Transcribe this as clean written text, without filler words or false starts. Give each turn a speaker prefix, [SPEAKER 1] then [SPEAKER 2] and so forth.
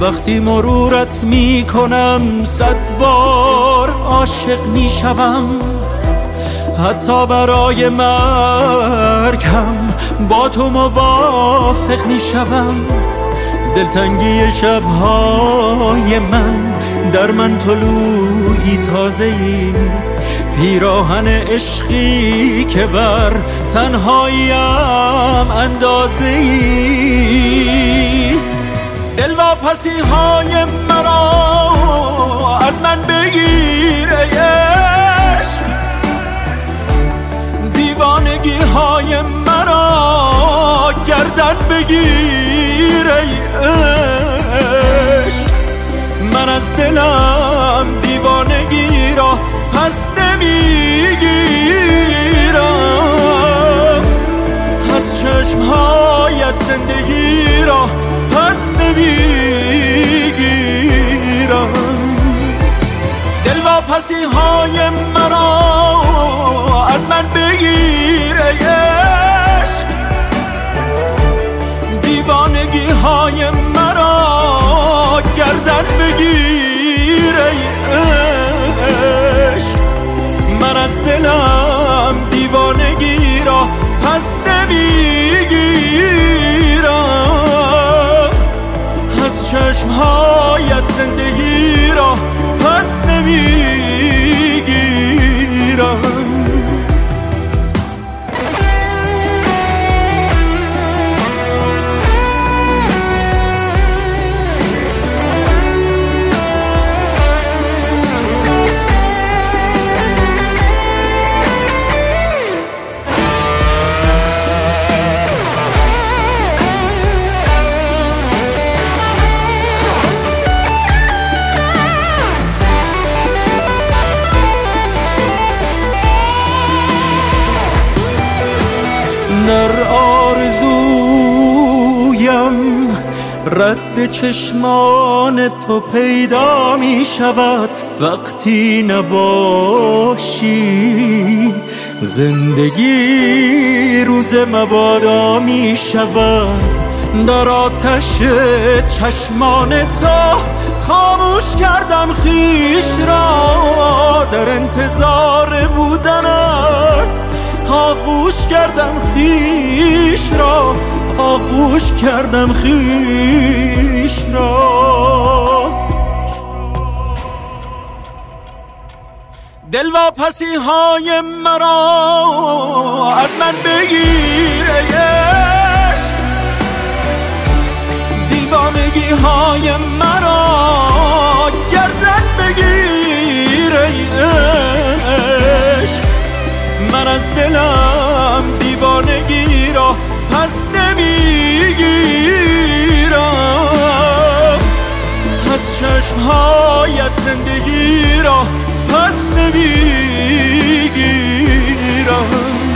[SPEAKER 1] وقتی مرورت می کنم 100 بار عاشق می شوم، حتی برای مرگم با تو موافق می شوم. دلتنگی شبهای من در من طلوعی تازه‌ای، پیراهن عشقی که بر تنهاییم اندازه‌ای. دلواپسی های مرا از من بگیر ای عشق، دیوانگی های مرا گردن بگیر ای عشق. من از دلم دیوانگی را پس نمیگیرم، از چشمهایت زندگی را پس نمیگیرم. دلواپسی های مرا از من بگیر ای عشق، دیوانگی های مرا گردن بگیر ای عشق. من از دلم دیوانگی را پس نمیگیرم، از چشمهایت زندگی را پس نمیگیرم. در آرزویم رد چشمان تو پیدا می شود، وقتی نباشی زندگی روز مبادا می شود. در آتش چشمان تو خاموش کردم خویش را، در انتظار بودنت آغوش کردم خویش را، آغوش کردم خویش را. دلواپسی های مرا از من بگیر ای عشق، دیوانگی های مرا گردن بگیر ای عشق. من از دلم دیوانگی را پس نمیگیرم، از چشمهایت زندگی را پس نمیگیرم.